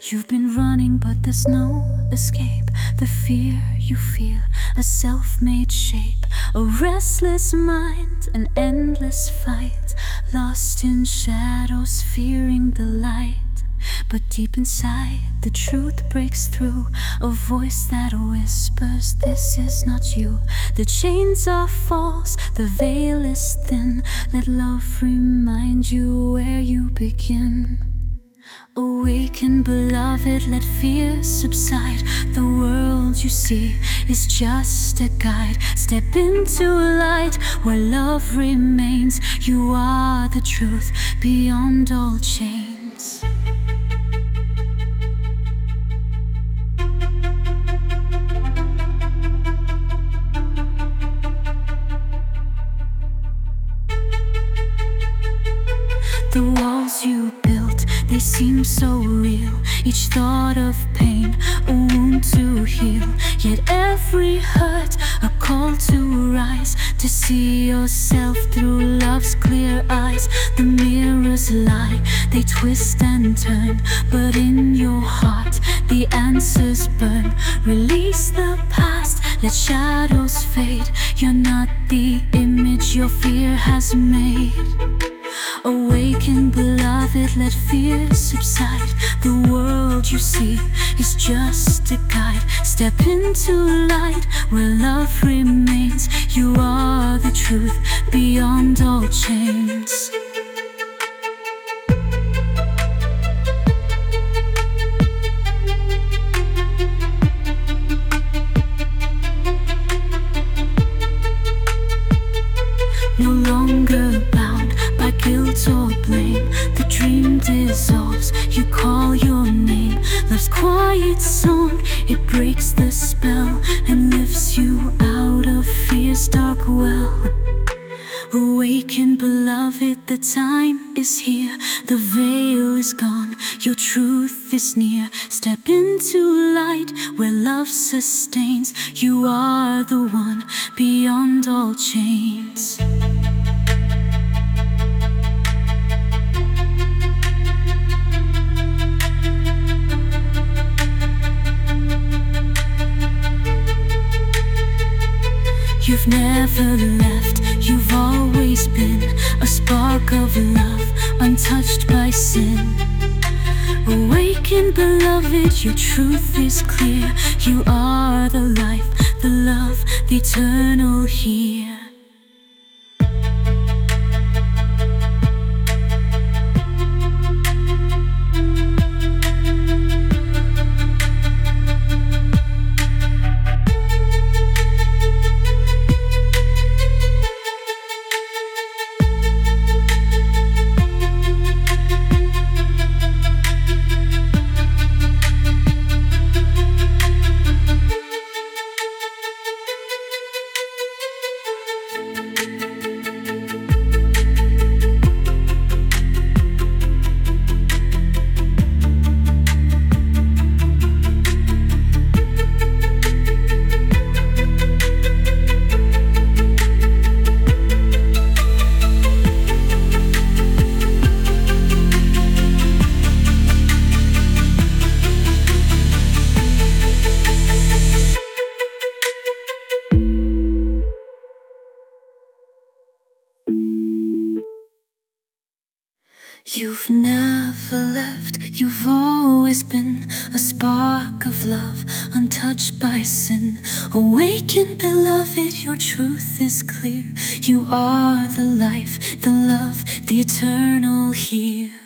You've been running, but there's no escape. The fear you feel, a self-made shape, a restless mind, an endless fight, lost in shadows, fearing the light. But deep inside, the truth breaks through, a voice that whispers, this is not you. The chains are false, the veil is thin. Let love remind you where you begin. Awaken, beloved, let fear subside. The world you see is just a guide. Step into light where love remains. You are the truth beyond all chains. The walls you built, they seem so real. Each thought of pain, a wound to heal. Yet every hurt, a call to rise, to see yourself through love's clear eyes. The mirrors lie, they twist and turn, but in your heart the answers burn. Release the past, let shadows fade. You're not the image your fear has made. Awaken, beloved, let fear subside. The world you see is just a guide. Step into light where love remains. You are the truth beyond all chains. No longer bound by guilt or blame. The dream dissolves, you call your name. Love's quiet song, it breaks the spell and lifts you out of fear's dark well. Awaken, beloved, the time is here. The veil is gone, your truth is near. Step into light where love sustains. You are the one beyond all chains. You've never left, you've always been a spark of love, untouched by sin. Awaken, beloved, your truth is clear. You are the life, the love, the eternal here. You've never left, you've always been a spark of love, untouched by sin. Awaken, beloved, your truth is clear. You are the life, the love, the eternal here.